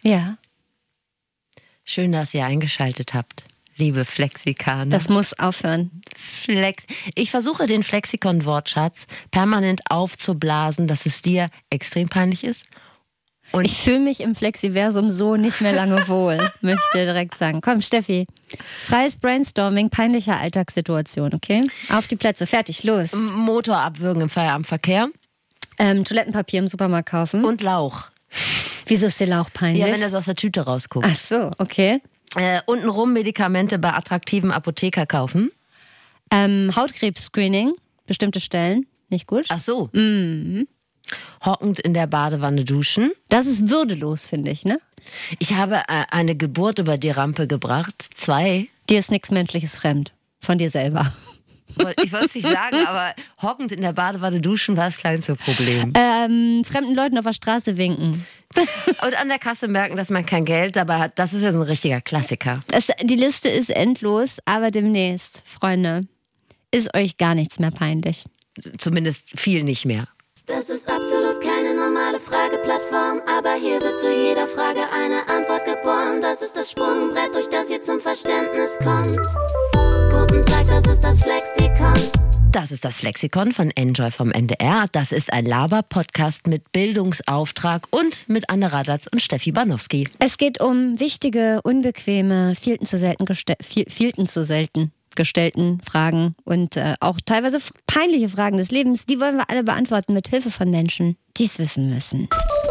Ja. Schön, dass ihr eingeschaltet habt, liebe Flexikaner. Das muss aufhören. Ich versuche den Flexikon-Wortschatz permanent aufzublasen, dass es dir extrem peinlich ist. Und ich fühle mich im Flexiversum so nicht mehr lange wohl, möchte ich dir direkt sagen. Komm, Steffi, freies Brainstorming peinlicher Alltagssituation, okay? Auf die Plätze, fertig, los. Motor abwürgen im Feierabendverkehr. Toilettenpapier im Supermarkt kaufen. Und Lauch. Wieso ist der Lauch peinlich? Ja, wenn er so aus der Tüte rausguckt. Ach so, okay. Untenrum Medikamente bei attraktiven Apotheker kaufen. Hautkrebs-Screening, bestimmte Stellen, nicht gut. Ach so. Hockend in der Badewanne duschen. Das ist würdelos, finde ich, ne? Ich habe eine Geburt über die Rampe gebracht. 2. Dir ist nichts Menschliches fremd. Von dir selber. Ich wollte es nicht sagen, aber hockend in der Badewanne duschen war das kleinste Problem. Fremden Leuten auf der Straße winken. Und an der Kasse merken, dass man kein Geld dabei hat. Das ist ja so ein richtiger Klassiker. Die Liste ist endlos, aber demnächst, Freunde, ist euch gar nichts mehr peinlich. Zumindest viel nicht mehr. Das ist absolut keine normale Frageplattform, aber hier wird zu jeder Frage eine Antwort geboren. Das ist das Sprungbrett, durch das ihr zum Verständnis kommt. Guten Tag, das ist das Flexikon. Das ist das Flexikon von Enjoy vom NDR. Das ist ein Laber-Podcast mit Bildungsauftrag und mit Anne Radatz und Steffi Banowski. Es geht um wichtige, unbequeme, viel zu selten gestellten Fragen und auch teilweise peinliche Fragen des Lebens. Die wollen wir alle beantworten mit Hilfe von Menschen, die es wissen müssen.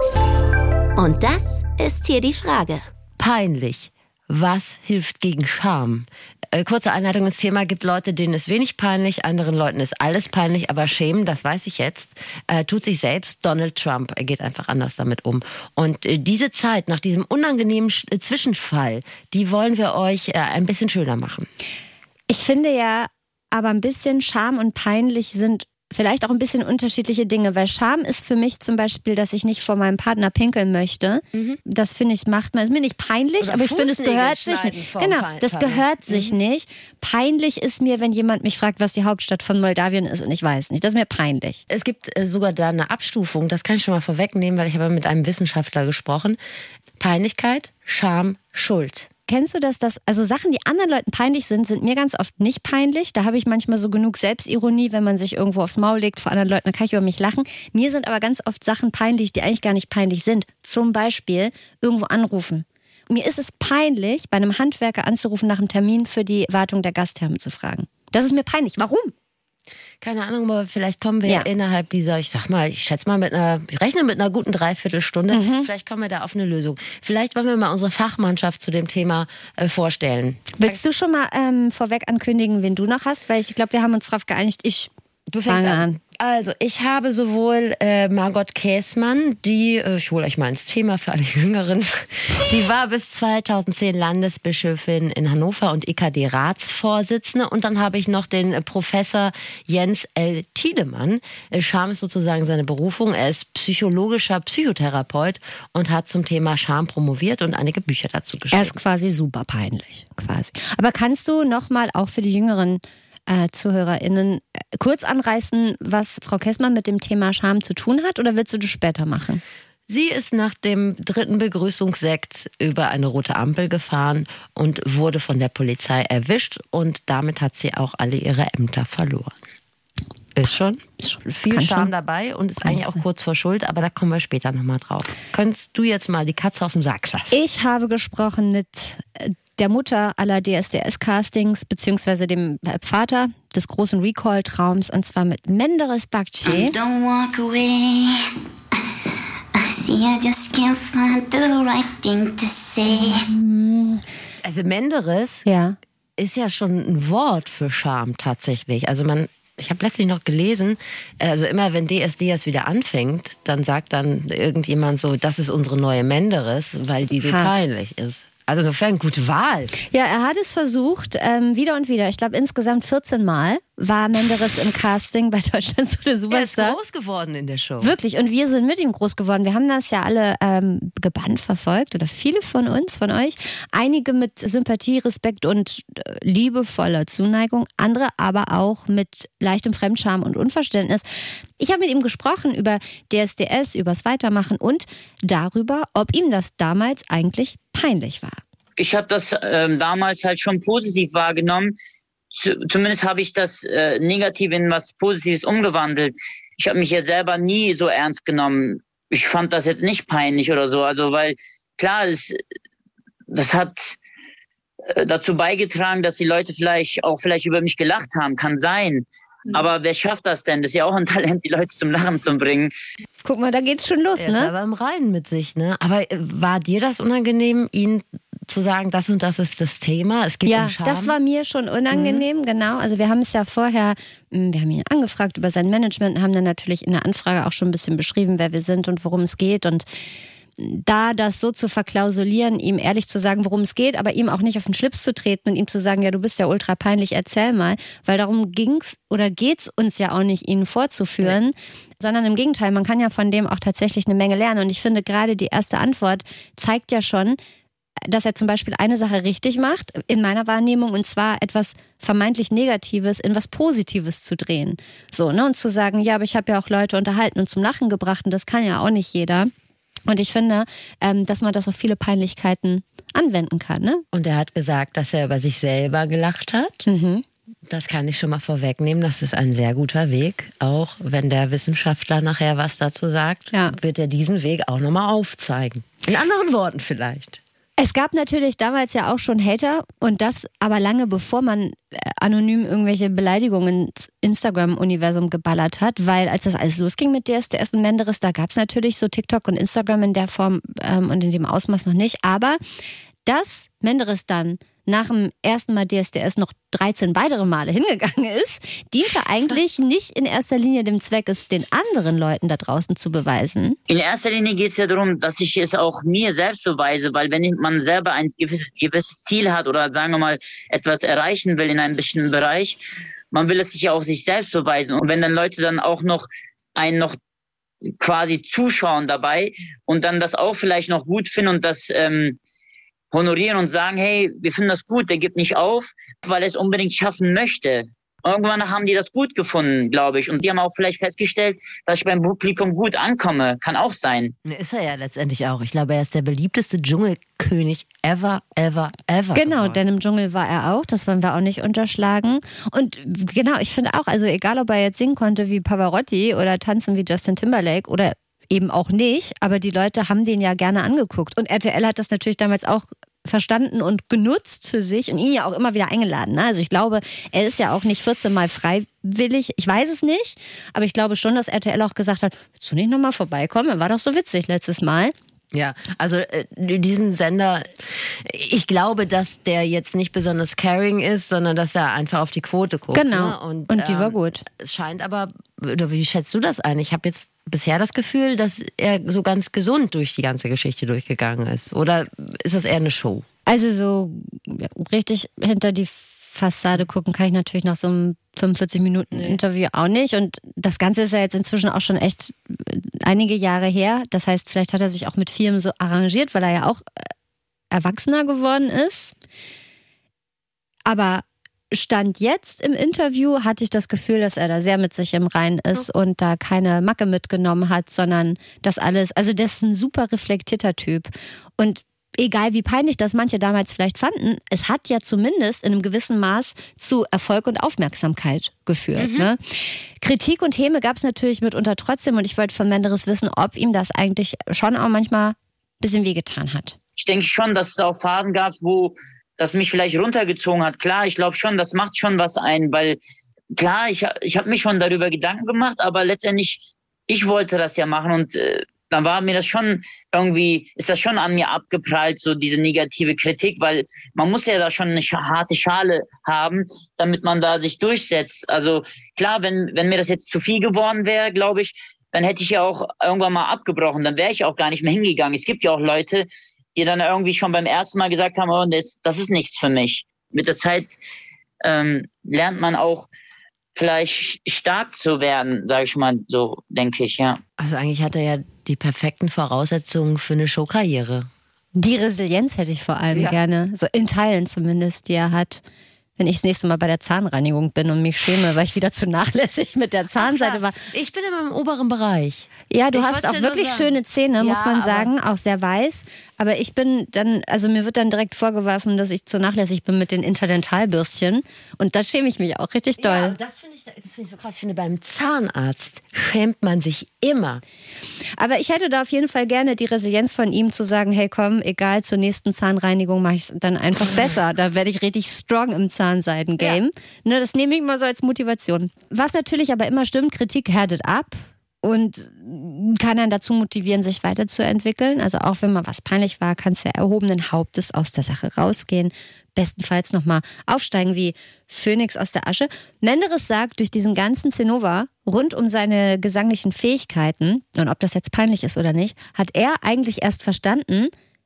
Und das ist hier die Frage. Peinlich. Was hilft gegen Scham? Kurze Einleitung ins Thema. Gibt Leute, denen ist wenig peinlich, anderen Leuten ist alles peinlich, aber schämen, das weiß ich jetzt, tut sich selbst Donald Trump. Er geht einfach anders damit um. Und diese Zeit nach diesem unangenehmen Zwischenfall, die wollen wir euch ein bisschen schöner machen. Ich finde ja, aber ein bisschen Scham und peinlich sind vielleicht auch ein bisschen unterschiedliche Dinge, weil Scham ist für mich zum Beispiel, dass ich nicht vor meinem Partner pinkeln möchte. Das finde ich macht man, ist mir nicht peinlich, Oder aber ich finde, es gehört sich nicht. Genau, das gehört sich nicht. Peinlich ist mir, wenn jemand mich fragt, was die Hauptstadt von Moldawien ist und ich weiß nicht. Das ist mir peinlich. Es gibt sogar da eine Abstufung, das kann ich schon mal vorwegnehmen, weil ich habe mit einem Wissenschaftler gesprochen. Peinlichkeit, Scham, Schuld. Kennst du das, also Sachen, die anderen Leuten peinlich sind mir ganz oft nicht peinlich. Da habe ich manchmal so genug Selbstironie, wenn man sich irgendwo aufs Maul legt vor anderen Leuten, dann kann ich über mich lachen. Mir sind aber ganz oft Sachen peinlich, die eigentlich gar nicht peinlich sind. Zum Beispiel irgendwo anrufen. Mir ist es peinlich, bei einem Handwerker anzurufen, nach einem Termin für die Wartung der Gastherme zu fragen. Das ist mir peinlich. Warum? Keine Ahnung, aber vielleicht kommen wir innerhalb dieser, ich rechne mit einer guten Dreiviertelstunde, vielleicht kommen wir da auf eine Lösung. Vielleicht wollen wir mal unsere Fachmannschaft zu dem Thema vorstellen. Willst du schon mal vorweg ankündigen, wen du noch hast? Weil ich glaube, wir haben uns darauf geeinigt, Du fängst an. Also, ich habe sowohl Margot Käßmann, ich hole euch mal ins Thema für alle Jüngeren, die war bis 2010 Landesbischöfin in Hannover und EKD-Ratsvorsitzende. Und dann habe ich noch den Professor Jens L. Tiedemann. Scham ist sozusagen seine Berufung. Er ist psychologischer Psychotherapeut und hat zum Thema Scham promoviert und einige Bücher dazu geschrieben. Er ist quasi super peinlich, quasi. Aber kannst du nochmal auch für die jüngeren ZuhörerInnen kurz anreißen, was Frau Käßmann mit dem Thema Scham zu tun hat, oder willst du das später machen? Sie ist nach dem 3. Begrüßungssekt über eine rote Ampel gefahren und wurde von der Polizei erwischt und damit hat sie auch alle ihre Ämter verloren. Ist schon viel Scham dabei und ist eigentlich auch kurz vor Schuld, aber da kommen wir später nochmal drauf. Könntest du jetzt mal die Katze aus dem Sack lassen? Ich habe gesprochen mit der Mutter aller DSDS-Castings, beziehungsweise dem Vater des großen Recall-Traums, und zwar mit Menderes Bakci. Don't walk away. See, I just can't find the right thing to say. Also Menderes ist ja schon ein Wort für Scham tatsächlich. Also ich habe letztlich noch gelesen, also immer wenn DSDS wieder anfängt, dann sagt dann irgendjemand so, das ist unsere neue Menderes, weil die so peinlich ist. Also insofern gute Wahl. Ja, er hat es versucht, wieder und wieder. Ich glaube, insgesamt 14 Mal war Menderes im Casting bei Deutschland sucht den Superstar. Er ist groß geworden in der Show. Wirklich, und wir sind mit ihm groß geworden. Wir haben das ja alle gebannt verfolgt, oder viele von uns, von euch. Einige mit Sympathie, Respekt und liebevoller Zuneigung, andere aber auch mit leichtem Fremdscham und Unverständnis. Ich habe mit ihm gesprochen über DSDS, übers Weitermachen und darüber, ob ihm das damals eigentlich peinlich war. Ich habe das damals halt schon positiv wahrgenommen. Zumindest habe ich das negativ in was Positives umgewandelt. Ich habe mich ja selber nie so ernst genommen. Ich fand das jetzt nicht peinlich oder so. Also weil klar, das hat dazu beigetragen, dass die Leute vielleicht über mich gelacht haben. Kann sein. Aber wer schafft das denn? Das ist ja auch ein Talent, die Leute zum Lachen zu bringen. Guck mal, da geht's schon los, er ist aber im Reinen mit sich, ne? Aber war dir das unangenehm, ihn zu sagen, das und das ist das Thema? Es geht um Scham? Das war mir schon unangenehm, genau. Also wir haben es ja vorher, wir haben ihn angefragt über sein Management, haben dann natürlich in der Anfrage auch schon ein bisschen beschrieben, wer wir sind und worum es geht, und da das so zu verklausulieren, ihm ehrlich zu sagen, worum es geht, aber ihm auch nicht auf den Schlips zu treten und ihm zu sagen, ja, du bist ja ultra peinlich, erzähl mal, weil darum geht's uns ja auch nicht, ihn vorzuführen, sondern im Gegenteil, man kann ja von dem auch tatsächlich eine Menge lernen, und ich finde gerade die erste Antwort zeigt ja schon, dass er zum Beispiel eine Sache richtig macht, in meiner Wahrnehmung, und zwar etwas vermeintlich Negatives in was Positives zu drehen. So, ne, und zu sagen, ja, aber ich habe ja auch Leute unterhalten und zum Lachen gebracht, und das kann ja auch nicht jeder. Und ich finde, dass man das auf viele Peinlichkeiten anwenden kann. Ne? Und er hat gesagt, dass er über sich selber gelacht hat. Mhm. Das kann ich schon mal vorwegnehmen. Das ist ein sehr guter Weg. Auch wenn der Wissenschaftler nachher was dazu sagt, wird er diesen Weg auch nochmal aufzeigen. In anderen Worten vielleicht. Es gab natürlich damals ja auch schon Hater, und das aber lange bevor man anonym irgendwelche Beleidigungen ins Instagram-Universum geballert hat, weil als das alles losging mit DSDS und Menderes, da gab es natürlich so TikTok und Instagram in der Form und in dem Ausmaß noch nicht, aber dass Menderes dann nach dem ersten Mal DSDS noch 13 weitere Male hingegangen ist, diente eigentlich nicht in erster Linie dem Zweck, es den anderen Leuten da draußen zu beweisen. In erster Linie geht es ja darum, dass ich es auch mir selbst beweise, weil wenn man selber ein gewisses Ziel hat oder sagen wir mal etwas erreichen will in einem bestimmten Bereich, man will es sich ja auch sich selbst beweisen. Und wenn dann Leute dann auch noch quasi zuschauen dabei und dann das auch vielleicht noch gut finden und das honorieren und sagen, hey, wir finden das gut, der gibt nicht auf, weil er es unbedingt schaffen möchte. Irgendwann haben die das gut gefunden, glaube ich. Und die haben auch vielleicht festgestellt, dass ich beim Publikum gut ankomme. Kann auch sein. Ist er ja letztendlich auch. Ich glaube, er ist der beliebteste Dschungelkönig ever. Genau, geworden. Denn im Dschungel war er auch. Das wollen wir auch nicht unterschlagen. Und genau, ich finde auch, also egal, ob er jetzt singen konnte wie Pavarotti oder tanzen wie Justin Timberlake oder eben auch nicht, aber die Leute haben den ja gerne angeguckt. Und RTL hat das natürlich damals auch verstanden und genutzt für sich und ihn ja auch immer wieder eingeladen. Also ich glaube, er ist ja auch nicht 14 Mal freiwillig, ich weiß es nicht, aber ich glaube schon, dass RTL auch gesagt hat, willst du nicht nochmal vorbeikommen? War doch so witzig letztes Mal. Ja, also diesen Sender, ich glaube, dass der jetzt nicht besonders caring ist, sondern dass er einfach auf die Quote guckt. Genau, ne? Und die war gut. Es scheint aber, oder wie schätzt du das ein? Ich habe jetzt bisher das Gefühl, dass er so ganz gesund durch die ganze Geschichte durchgegangen ist. Oder ist das eher eine Show? Also so richtig hinter die Fassade gucken kann ich natürlich nach so einem 45-Minuten-Interview auch nicht. Und das Ganze ist ja jetzt inzwischen auch schon echt einige Jahre her. Das heißt, vielleicht hat er sich auch mit Firmen so arrangiert, weil er ja auch erwachsener geworden ist. Aber Stand jetzt im Interview hatte ich das Gefühl, dass er da sehr mit sich im Reinen ist und da keine Macke mitgenommen hat, sondern das alles, also das ist ein super reflektierter Typ. Und egal wie peinlich das manche damals vielleicht fanden, es hat ja zumindest in einem gewissen Maß zu Erfolg und Aufmerksamkeit geführt. Ne? Kritik und Häme gab es natürlich mitunter trotzdem, und ich wollte von Menderes wissen, ob ihm das eigentlich schon auch manchmal ein bisschen wehgetan hat. Ich denke schon, dass es auch Phasen gab, wo das mich vielleicht runtergezogen hat. Klar, ich glaube schon, das macht schon was ein, weil klar, ich habe mich schon darüber Gedanken gemacht, aber letztendlich, ich wollte das ja machen, und dann war mir das schon irgendwie, ist das schon an mir abgeprallt, so diese negative Kritik, weil man muss ja da schon eine harte Schale haben, damit man da sich durchsetzt. Also klar, wenn mir das jetzt zu viel geworden wäre, glaube ich, dann hätte ich ja auch irgendwann mal abgebrochen, dann wäre ich auch gar nicht mehr hingegangen. Es gibt ja auch Leute, die dann irgendwie schon beim ersten Mal gesagt haben, oh, das ist nichts für mich. Mit der Zeit lernt man auch vielleicht stark zu werden, sage ich mal so, denke ich, ja. Also eigentlich hat er ja die perfekten Voraussetzungen für eine Showkarriere. Die Resilienz hätte ich vor allem gerne, so in Teilen zumindest, die er hat. Wenn ich das nächste Mal bei der Zahnreinigung bin und mich schäme, weil ich wieder zu nachlässig mit der Zahnseite war. Ich bin immer im oberen Bereich. Ja, du hast auch wirklich schöne Zähne, muss man sagen, auch sehr weiß. Aber ich bin dann, also mir wird dann direkt vorgeworfen, dass ich zu nachlässig bin mit den Interdentalbürstchen. Und da schäme ich mich auch richtig doll. Ja, das finde ich so krass. Ich finde, beim Zahnarzt schämt man sich immer. Aber ich hätte da auf jeden Fall gerne die Resilienz von ihm zu sagen, hey komm, egal, zur nächsten Zahnreinigung mache ich es dann einfach besser. Da werde ich richtig strong im Zahnseiden-Game. Ja. Ne, das nehme ich mal so als Motivation. Was natürlich aber immer stimmt, Kritik härtet ab und kann einen dazu motivieren, sich weiterzuentwickeln. Also auch wenn mal was peinlich war, kannst du erhobenen Hauptes aus der Sache rausgehen. Bestenfalls nochmal aufsteigen wie Phönix aus der Asche. Menderes sagt, durch diesen ganzen Zinnober rund um seine gesanglichen Fähigkeiten, und ob das jetzt peinlich ist oder nicht, hat er eigentlich erst verstanden,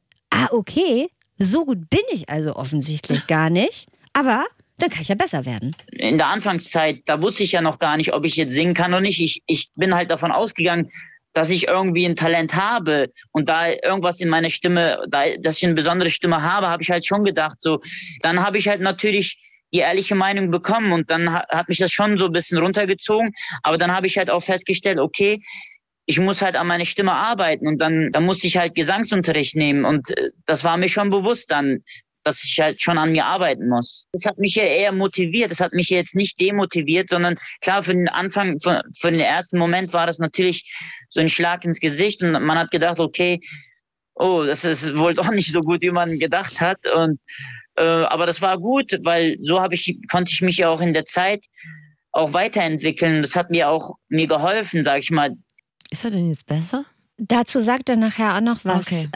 okay, so gut bin ich also offensichtlich gar nicht, aber dann kann ich ja besser werden. In der Anfangszeit, da wusste ich ja noch gar nicht, ob ich jetzt singen kann oder nicht. Ich bin halt davon ausgegangen, dass ich irgendwie ein Talent habe und da irgendwas in meiner Stimme, dass ich eine besondere Stimme habe ich halt schon gedacht. So, dann habe ich halt natürlich die ehrliche Meinung bekommen und dann hat mich das schon so ein bisschen runtergezogen. Aber dann habe ich halt auch festgestellt, okay, ich muss halt an meiner Stimme arbeiten und dann musste ich halt Gesangsunterricht nehmen und das war mir schon bewusst dann, dass ich halt schon an mir arbeiten muss. Das hat mich ja eher motiviert, das hat mich jetzt nicht demotiviert, sondern klar, für den Anfang, für den ersten Moment war das natürlich so ein Schlag ins Gesicht und man hat gedacht, okay, das ist wohl doch nicht so gut, wie man gedacht hat. Und aber das war gut, weil so konnte ich mich ja auch in der Zeit auch weiterentwickeln. Das hat mir geholfen, sag ich mal. Ist er denn jetzt besser? Dazu sagt er nachher auch noch was. Okay.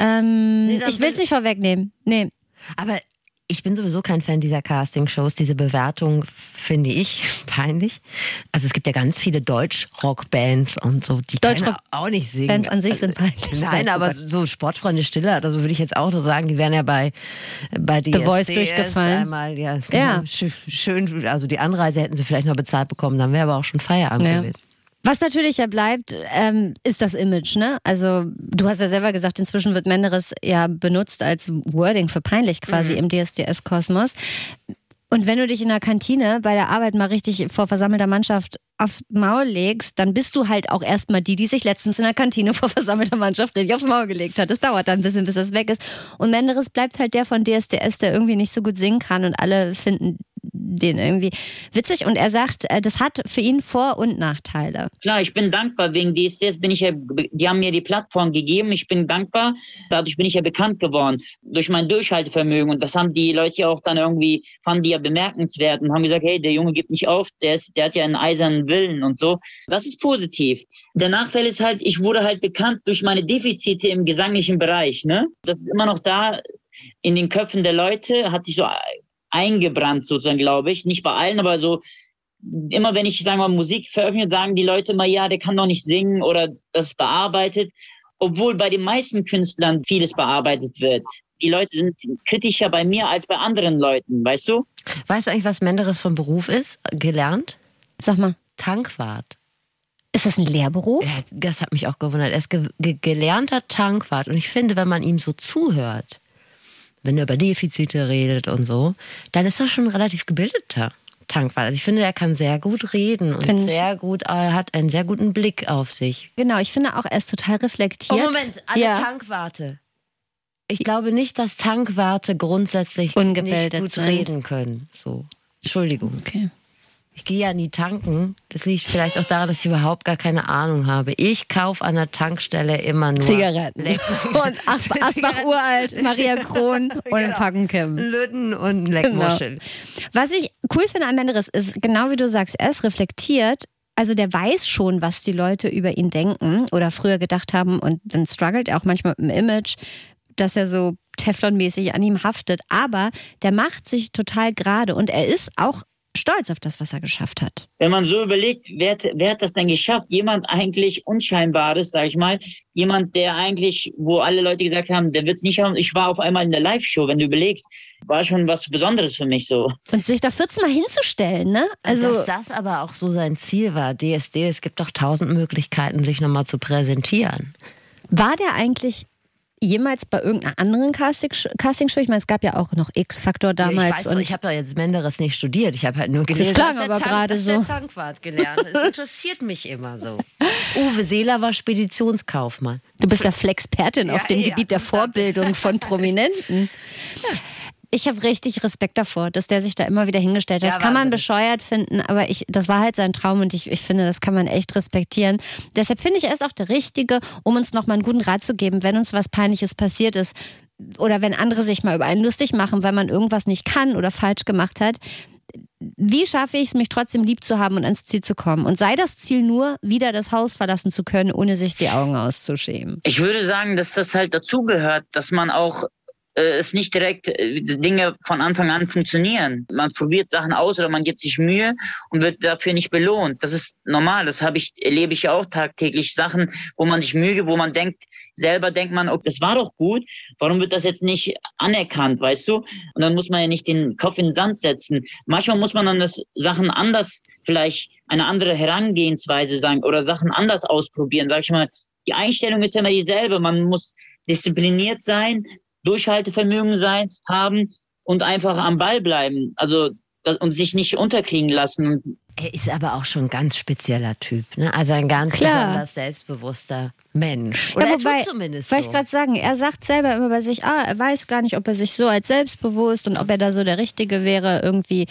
Ich will es nicht vorwegnehmen. Nee. Aber ich bin sowieso kein Fan dieser Castingshows. Diese Bewertung finde ich peinlich. Also es gibt ja ganz viele Deutsch-Rock-Bands und so, die können auch nicht singen. Bands an sich sind peinlich. Nein, aber so Sportfreunde Stille oder so würde ich jetzt auch so sagen, die wären ja bei The Voice durchgefallen. Einmal, genau, schön, also die Anreise hätten sie vielleicht noch bezahlt bekommen, dann wäre aber auch schon Feierabend gewesen. Was natürlich ja bleibt, ist das Image, ne? Also du hast ja selber gesagt, inzwischen wird Menderes ja benutzt als Wording für peinlich quasi im DSDS-Kosmos. Und wenn du dich in der Kantine bei der Arbeit mal richtig vor versammelter Mannschaft aufs Maul legst, dann bist du halt auch erstmal die sich letztens in der Kantine vor versammelter Mannschaft richtig aufs Maul gelegt hat. Das dauert dann ein bisschen, bis das weg ist. Und Menderes bleibt halt der von DSDS, der irgendwie nicht so gut singen kann und alle finden den irgendwie witzig. Und er sagt, das hat für ihn Vor- und Nachteile. Klar, ich bin dankbar wegen DSDS. Die haben mir die Plattform gegeben. Ich bin dankbar. Dadurch bin ich ja bekannt geworden. Durch mein Durchhaltevermögen. Und das haben die Leute ja auch dann irgendwie, fanden die ja bemerkenswert und haben gesagt, hey, der Junge gibt nicht auf. Der hat ja einen eisernen Willen und so. Das ist positiv. Der Nachteil ist halt, ich wurde halt bekannt durch meine Defizite im gesanglichen Bereich, ne? Das ist immer noch da in den Köpfen der Leute, hat sich so eingebrannt sozusagen, glaube ich. Nicht bei allen, aber so immer wenn ich, sagen wir mal, Musik veröffentliche, sagen die Leute immer, ja, der kann doch nicht singen oder das ist bearbeitet. Obwohl bei den meisten Künstlern vieles bearbeitet wird. Die Leute sind kritischer bei mir als bei anderen Leuten, weißt du? Weißt du eigentlich, was Menderes vom Beruf ist? Gelernt? Sag mal. Tankwart. Ist das ein Lehrberuf? Ja, das hat mich auch gewundert. Er ist gelernter Tankwart. Und ich finde, wenn man ihm so zuhört, wenn er über Defizite redet und so, dann ist er schon ein relativ gebildeter Tankwart. Also ich finde, er kann sehr gut reden und hat einen sehr guten Blick auf sich. Genau, ich finde auch, er ist total reflektiert. Oh Moment, alle Tankwarte. Ich glaube nicht, dass Tankwarte grundsätzlich nicht gut reden können. So, Entschuldigung. Okay. Ich gehe ja nie tanken. Das liegt vielleicht auch daran, dass ich überhaupt gar keine Ahnung habe. Ich kaufe an der Tankstelle immer nur Zigaretten. Und Asbach Uralt, Maria Kron und ein Packenkim. Lütten und Leckmuscheln. Genau. Was ich cool finde an Menderes ist, genau wie du sagst, er ist reflektiert. Also der weiß schon, was die Leute über ihn denken oder früher gedacht haben. Und dann struggelt er auch manchmal mit dem Image, dass er so Teflonmäßig an ihm haftet. Aber der macht sich total gerade und er ist auch stolz auf das, was er geschafft hat. Wenn man so überlegt, wer hat das denn geschafft? Jemand eigentlich Unscheinbares, sag ich mal. Jemand, der eigentlich, wo alle Leute gesagt haben, der wird es nicht haben. Ich war auf einmal in der Live-Show, wenn du überlegst, war schon was Besonderes für mich so. Und sich da 14 Mal hinzustellen, ne? Also, dass das aber auch so sein Ziel war, DSD, es gibt doch 1000 Möglichkeiten, sich nochmal zu präsentieren. war der eigentlich jemals bei irgendeiner anderen Castingshow? Ich meine, es gab ja auch noch X-Factor damals. Ja, ich habe ja jetzt Menderes nicht studiert. Ich habe halt nur gelesen, das klang aber gerade so. Der Tankwart gelernt. Es interessiert mich immer so. Uwe Seeler war Speditionskaufmann. Du bist ja Flexpertin auf dem Gebiet der Vorbildung von Prominenten. Ja. Ich habe richtig Respekt davor, dass der sich da immer wieder hingestellt hat. Das kann man bescheuert finden, aber das war halt sein Traum und ich finde, das kann man echt respektieren. Deshalb finde ich, er ist auch der Richtige, um uns nochmal einen guten Rat zu geben, wenn uns was Peinliches passiert ist oder wenn andere sich mal über einen lustig machen, weil man irgendwas nicht kann oder falsch gemacht hat. Wie schaffe ich es, mich trotzdem lieb zu haben und ans Ziel zu kommen? Und sei das Ziel nur, wieder das Haus verlassen zu können, ohne sich die Augen auszuschämen? Ich würde sagen, dass das halt dazugehört, dass man auch es nicht direkt Dinge von Anfang an funktionieren. Man probiert Sachen aus oder man gibt sich Mühe und wird dafür nicht belohnt. Das ist normal, erlebe ich ja auch tagtäglich. Sachen, wo man sich Mühe gibt, wo man selber denkt man, okay, das war doch gut, warum wird das jetzt nicht anerkannt, weißt du? Und dann muss man ja nicht den Kopf in den Sand setzen. Manchmal muss man dann Sachen anders, vielleicht eine andere Herangehensweise sagen oder Sachen anders ausprobieren. Sag ich mal, die Einstellung ist ja immer dieselbe. Man muss diszipliniert sein, Durchhaltevermögen haben und einfach am Ball bleiben. Und sich nicht unterkriegen lassen. Er ist aber auch schon ein ganz spezieller Typ, ne? Also ein ganz besonders selbstbewusster Mensch. Oder ja, er tut zumindest so. Wollte ich gerade sagen, er sagt selber immer bei sich, er weiß gar nicht, ob er sich so als selbstbewusst und ob er da so der Richtige wäre irgendwie,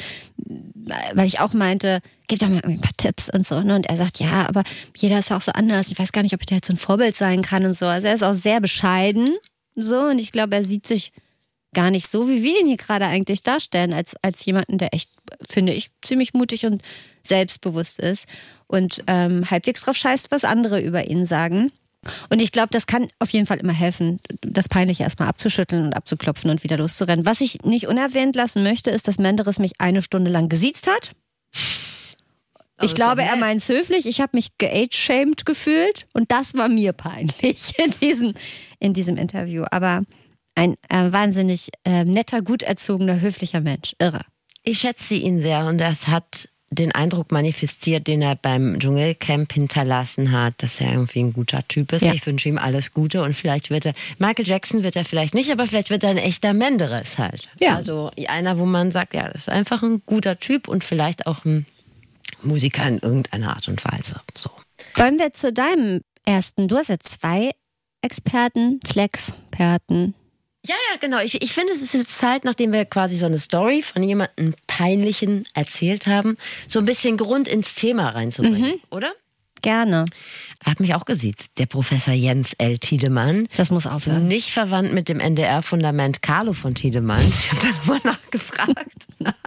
weil ich auch meinte, gib doch mal ein paar Tipps und so, ne? Und er sagt, ja, aber jeder ist auch so anders. Ich weiß gar nicht, ob ich da jetzt so ein Vorbild sein kann und so. Also er ist auch sehr bescheiden. So, und ich glaube, er sieht sich gar nicht so, wie wir ihn hier gerade eigentlich darstellen, als jemanden, der echt, finde ich, ziemlich mutig und selbstbewusst ist und halbwegs drauf scheißt, was andere über ihn sagen. Und ich glaube, das kann auf jeden Fall immer helfen, das Peinliche erstmal abzuschütteln und abzuklopfen und wieder loszurennen. Was ich nicht unerwähnt lassen möchte, ist, dass Menderes mich 1 Stunde lang gesiezt hat. Ich glaube, er meint es höflich. Ich habe mich geage-shamed gefühlt und das war mir peinlich in diesem Interview. Aber ein wahnsinnig netter, gut erzogener, höflicher Mensch. Irre. Ich schätze ihn sehr und das hat den Eindruck manifestiert, den er beim Dschungelcamp hinterlassen hat, dass er irgendwie ein guter Typ ist. Ja. Ich wünsche ihm alles Gute und vielleicht Michael Jackson wird er vielleicht nicht, aber vielleicht wird er ein echter Menderes halt. Ja. Also einer, wo man sagt, ja, das ist einfach ein guter Typ und vielleicht auch ein Musiker in irgendeiner Art und Weise. So. Wollen wir zu deinem ersten? Du hast ja 2 Flexperten. Ja, genau. Ich finde, es ist jetzt Zeit, nachdem wir quasi so eine Story von jemandem Peinlichen erzählt haben, so ein bisschen Grund ins Thema reinzubringen, oder? Gerne. Er hat mich auch gesiezt, der Professor Jens L. Tiedemann. Das muss aufhören. Nicht verwandt mit dem NDR-Fundament Carlo von Tiedemann. Ich habe da nochmal nachgefragt.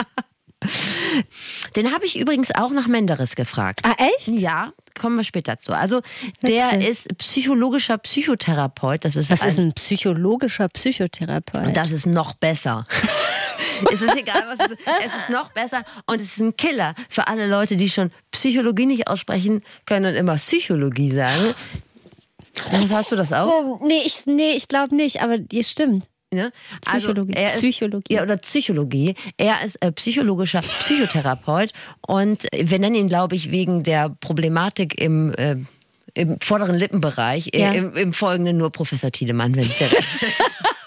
Den habe ich übrigens auch nach Menderes gefragt. Ah, echt? Ja, kommen wir später zu. Also der ist psychologischer Psychotherapeut. Was ist ein psychologischer Psychotherapeut? Das ist noch besser. Es ist egal, was es ist. Es ist noch besser und es ist ein Killer für alle Leute, die schon Psychologie nicht aussprechen können und immer Psychologie sagen. Hast du das auch? Nee, ich glaube nicht, aber die stimmt. Ne? Psychologie. Also Psychologie. Ja, oder Psychologie. Er ist psychologischer Psychotherapeut und wir nennen ihn, glaube ich, wegen der Problematik im vorderen Lippenbereich, im Folgenden nur Professor Tiedemann, wenn es der Rest ist.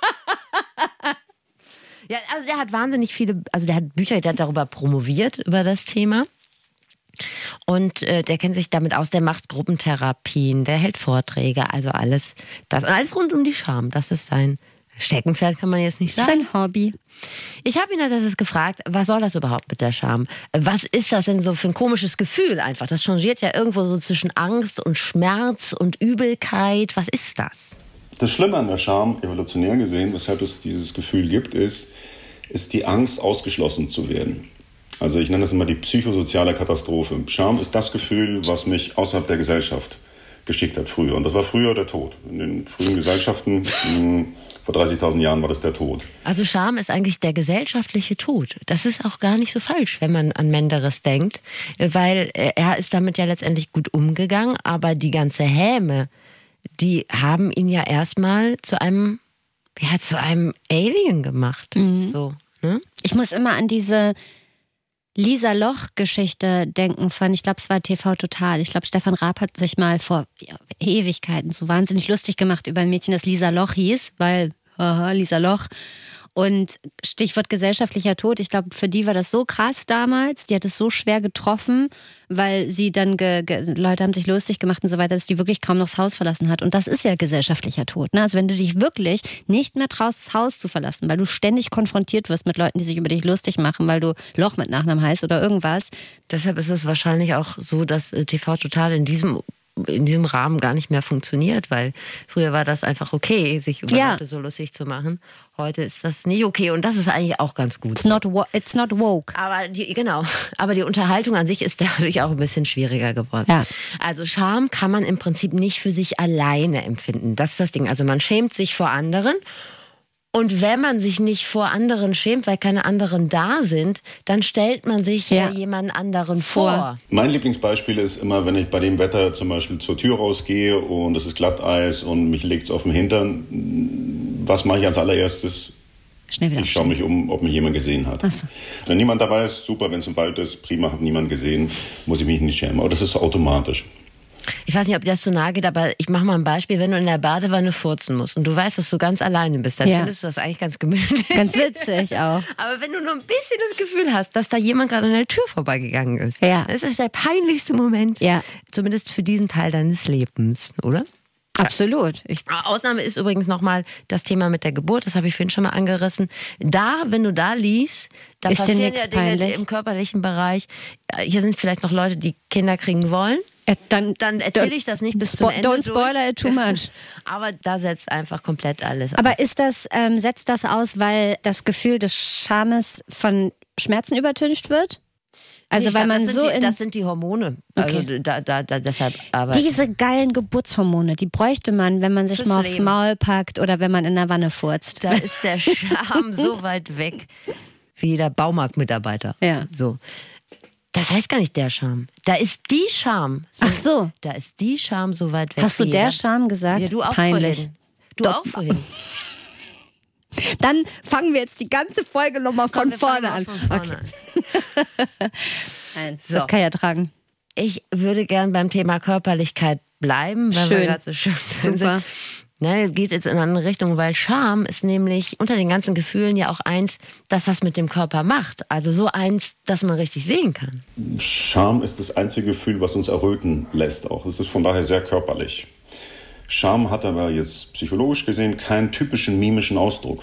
Ja, also der hat wahnsinnig viele, also der hat Bücher, der hat darüber promoviert, über das Thema. Und der kennt sich damit aus, der macht Gruppentherapien, der hält Vorträge, also alles rund um die Scham. Das ist sein Steckenpferd, kann man jetzt nicht sagen. Sein Hobby. Ich habe ihn halt gefragt, was soll das überhaupt mit der Scham? Was ist das denn so für ein komisches Gefühl einfach? Das changiert ja irgendwo so zwischen Angst und Schmerz und Übelkeit. Was ist das? Das Schlimme an der Scham, evolutionär gesehen, weshalb es dieses Gefühl gibt, ist die Angst, ausgeschlossen zu werden. Also ich nenne das immer die psychosoziale Katastrophe. Scham ist das Gefühl, was mich außerhalb der Gesellschaft geschickt hat früher. Und das war früher der Tod. In den frühen Gesellschaften, vor 30.000 Jahren war das der Tod. Also Scham ist eigentlich der gesellschaftliche Tod. Das ist auch gar nicht so falsch, wenn man an Menderes denkt, weil er ist damit ja letztendlich gut umgegangen, aber die ganze Häme, die haben ihn ja erstmal zu einem Alien gemacht. So, ne? Ich muss immer an diese Lisa Loch-Geschichte denken von, ich glaube, es war TV Total. Ich glaube, Stefan Raab hat sich mal vor Ewigkeiten so wahnsinnig lustig gemacht über ein Mädchen, das Lisa Loch hieß, weil, Lisa Loch. Und Stichwort gesellschaftlicher Tod, ich glaube, für die war das so krass damals, die hat es so schwer getroffen, weil sie dann, Leute haben sich lustig gemacht und so weiter, dass die wirklich kaum noch das Haus verlassen hat. Und das ist ja gesellschaftlicher Tod. Ne? Also wenn du dich wirklich nicht mehr traust, das Haus zu verlassen, weil du ständig konfrontiert wirst mit Leuten, die sich über dich lustig machen, weil du Loch mit Nachnamen heißt oder irgendwas. Deshalb ist es wahrscheinlich auch so, dass TV Total in diesem Rahmen gar nicht mehr funktioniert, weil früher war das einfach okay, sich über Leute so lustig zu machen. Heute ist das nicht okay und das ist eigentlich auch ganz gut. It's not woke. Aber die Unterhaltung an sich ist dadurch auch ein bisschen schwieriger geworden. Ja. Also Scham kann man im Prinzip nicht für sich alleine empfinden. Das ist das Ding. Also man schämt sich vor anderen. Und wenn man sich nicht vor anderen schämt, weil keine anderen da sind, dann stellt man sich jemand anderen vor. Mein Lieblingsbeispiel ist immer, wenn ich bei dem Wetter zum Beispiel zur Tür rausgehe und es ist Glatteis und mich legt's auf den Hintern. Was mache ich als allererstes? Schnell wieder ich schaue mich um, ob mich jemand gesehen hat. So. Wenn niemand dabei ist, super. Wenn es im Wald ist, prima, hat niemand gesehen, muss ich mich nicht schämen. Aber das ist automatisch. Ich weiß nicht, ob dir das so nahe geht, aber ich mache mal ein Beispiel. Wenn du in der Badewanne furzen musst und du weißt, dass du ganz alleine bist, dann findest du das eigentlich ganz gemütlich. Ganz witzig auch. Aber wenn du nur ein bisschen das Gefühl hast, dass da jemand gerade an der Tür vorbeigegangen ist, das ist der peinlichste Moment, zumindest für diesen Teil deines Lebens, oder? Absolut. Ausnahme ist übrigens nochmal das Thema mit der Geburt, das habe ich vorhin schon mal angerissen. Wenn du da liest, da ist passieren ja Dinge peinlich im körperlichen Bereich. Hier sind vielleicht noch Leute, die Kinder kriegen wollen. Dann erzähle ich das nicht bis zum Ende. Don't spoiler it too much. Aber da setzt einfach komplett alles aus. Aber setzt das aus, weil das Gefühl des Schames von Schmerzen übertüncht wird? Also weil man das sind die Hormone. Okay. Also deshalb. Aber diese geilen Geburtshormone, die bräuchte man, wenn man sich mal aufs Maul packt oder wenn man in der Wanne furzt. Da ist der Scham so weit weg wie jeder Baumarktmitarbeiter. Ja. So. Das heißt gar nicht der Scham. Da ist die Scham. Ach so. Da ist die Scham so weit weg. Hast du der Scham gesagt? Ja, du auch peinlich. vorhin. Du auch vorhin. Dann fangen wir jetzt die ganze Folge nochmal von vorne an. Nein, so. Das kann ja tragen. Ich würde gern beim Thema Körperlichkeit bleiben, weil wir gerade so schön Super. sind. Geht jetzt in eine andere Richtung, weil Scham ist nämlich unter den ganzen Gefühlen ja auch eins, das was mit dem Körper macht. Also so eins, das man richtig sehen kann. Scham ist das einzige Gefühl, was uns erröten lässt auch. Es ist von daher sehr körperlich. Scham hat aber jetzt psychologisch gesehen keinen typischen mimischen Ausdruck.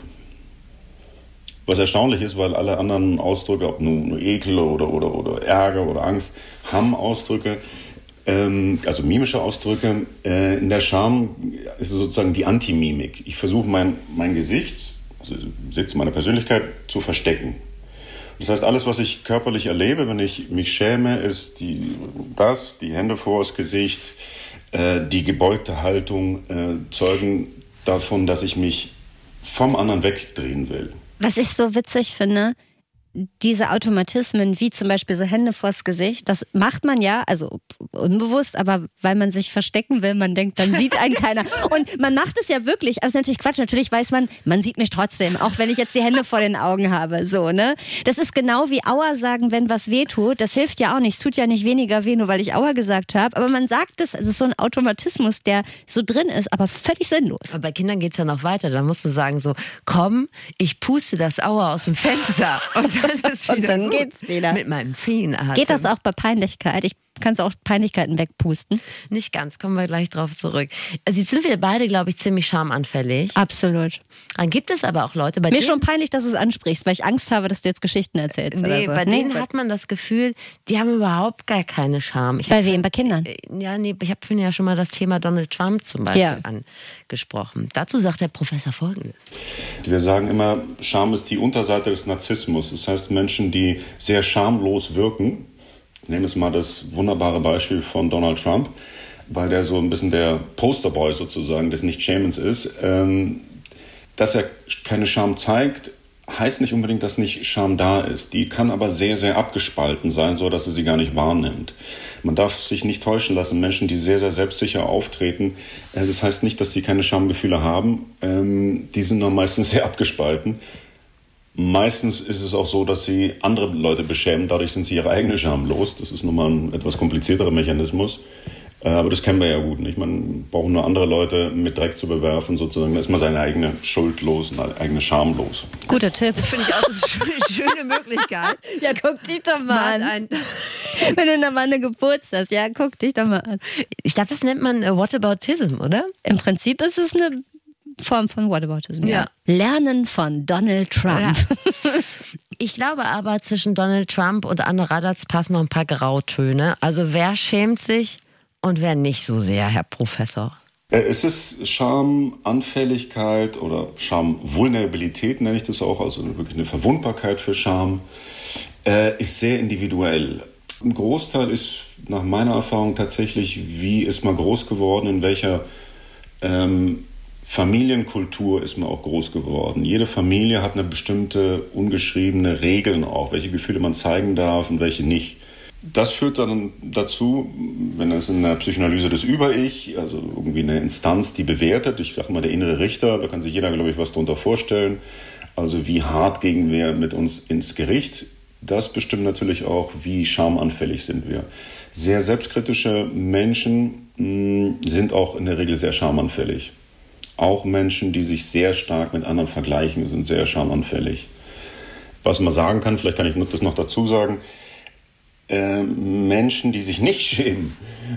Was erstaunlich ist, weil alle anderen Ausdrücke, ob nur Ekel oder Ärger oder Angst, haben Ausdrücke, also mimische Ausdrücke. In der Scham ist es sozusagen die Antimimik. Ich versuche mein Gesicht, also Sitz meiner Persönlichkeit, zu verstecken. Das heißt, alles, was ich körperlich erlebe, wenn ich mich schäme, ist die Hände vor das Gesicht, die gebeugte Haltung zeugen davon, dass ich mich vom anderen wegdrehen will. Was ich so witzig finde, diese Automatismen, wie zum Beispiel so Hände vors Gesicht, das macht man ja, also unbewusst, aber weil man sich verstecken will, man denkt, dann sieht einen keiner. Und man macht es ja wirklich, also natürlich Quatsch, natürlich weiß man sieht mich trotzdem, auch wenn ich jetzt die Hände vor den Augen habe, so, ne? Das ist genau wie Aua sagen, wenn was weh tut, das hilft ja auch nicht, es tut ja nicht weniger weh, nur weil ich Aua gesagt habe, aber man sagt es, also so ein Automatismus, der so drin ist, aber völlig sinnlos. Aber bei Kindern geht's ja noch weiter, da musst du sagen so, komm, ich puste das Aua aus dem Fenster und dann geht's wieder. Mit meinem Feenatem. Geht das auch bei Peinlichkeit? Kannst du auch Peinlichkeiten wegpusten? Nicht ganz, kommen wir gleich drauf zurück. Also jetzt sind wir beide, glaube ich, ziemlich schamanfällig. Absolut. Dann gibt es aber auch Leute, bei Mir denen... schon peinlich, dass du es ansprichst, weil ich Angst habe, dass du jetzt Geschichten erzählst. Nee, oder so. Bei denen hat man das Gefühl, die haben überhaupt gar keine Scham. Bei wem? Bei Kindern? Ja, nee, ich habe vorhin ja schon mal das Thema Donald Trump zum Beispiel angesprochen. Dazu sagt der Professor Folgendes. Wir sagen immer, Scham ist die Unterseite des Narzissmus. Das heißt, Menschen, die sehr schamlos wirken, ich nehme jetzt mal das wunderbare Beispiel von Donald Trump, weil der so ein bisschen der Posterboy sozusagen des Nicht-Schämens ist. Dass er keine Scham zeigt, heißt nicht unbedingt, dass nicht Scham da ist. Die kann aber sehr, sehr abgespalten sein, so dass er sie gar nicht wahrnimmt. Man darf sich nicht täuschen lassen. Menschen, die sehr, sehr selbstsicher auftreten, das heißt nicht, dass sie keine Schamgefühle haben. Die sind dann meistens sehr abgespalten. Meistens ist es auch so, dass sie andere Leute beschämen. Dadurch sind sie ihre eigene Scham los. Das ist nochmal ein etwas komplizierterer Mechanismus. Aber das kennen wir ja gut, nicht? Man braucht nur andere Leute mit Dreck zu bewerfen, sozusagen. Da ist man seine eigene Schuld los, seine eigene Scham los. Guter Tipp. Finde ich auch eine schöne Möglichkeit. Ja, guck dich doch mal an. Wenn du in der Wanne geputzt hast, ja, guck dich doch mal an. Ich glaube, das nennt man Whataboutism, oder? Im Prinzip ist es eine Form von Whataboutism. Ja. Lernen von Donald Trump. Ja. Ich glaube aber, zwischen Donald Trump und Anne Radatz passen noch ein paar Grautöne. Also wer schämt sich und wer nicht so sehr, Herr Professor? Es ist Schamanfälligkeit oder Schamvulnerabilität, nenne ich das auch, also wirklich eine Verwundbarkeit für Scham, ist sehr individuell. Ein Großteil ist nach meiner Erfahrung tatsächlich, wie ist man groß geworden, in welcher Familienkultur ist man auch groß geworden. Jede Familie hat eine bestimmte ungeschriebene Regeln auch, welche Gefühle man zeigen darf und welche nicht. Das führt dann dazu, wenn es in der Psychoanalyse das Über-Ich, also irgendwie eine Instanz, die bewertet, ich sage mal der innere Richter, da kann sich jeder, glaube ich, was darunter vorstellen. Also wie hart gehen wir mit uns ins Gericht? Das bestimmt natürlich auch, wie schamanfällig sind wir. Sehr selbstkritische Menschen sind auch in der Regel sehr schamanfällig. Auch Menschen, die sich sehr stark mit anderen vergleichen, sind sehr schamanfällig. Was man sagen kann, vielleicht kann ich das noch dazu sagen, Menschen, die sich nicht schämen,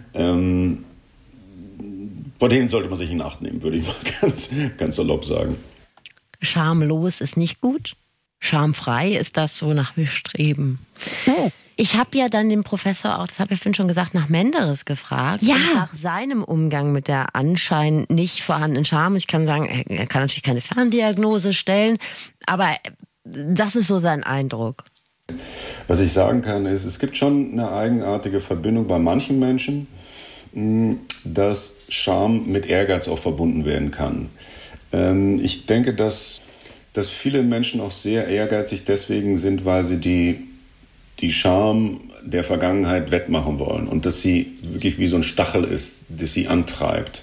bei denen sollte man sich in Acht nehmen, würde ich mal ganz salopp sagen. Schamlos ist nicht gut. Schamfrei ist das, wonach wir streben. Oh. Ich habe ja dann den Professor auch, das habe ich vorhin schon gesagt, nach Menderes gefragt. Ja. Und nach seinem Umgang mit der anscheinend nicht vorhandenen Scham. Ich kann sagen, er kann natürlich keine Ferndiagnose stellen, aber das ist so sein Eindruck. Was ich sagen kann, ist, es gibt schon eine eigenartige Verbindung bei manchen Menschen, dass Scham mit Ehrgeiz auch verbunden werden kann. Ich denke, dass viele Menschen auch sehr ehrgeizig deswegen sind, weil sie die Scham der Vergangenheit wettmachen wollen und dass sie wirklich wie so ein Stachel ist, das sie antreibt.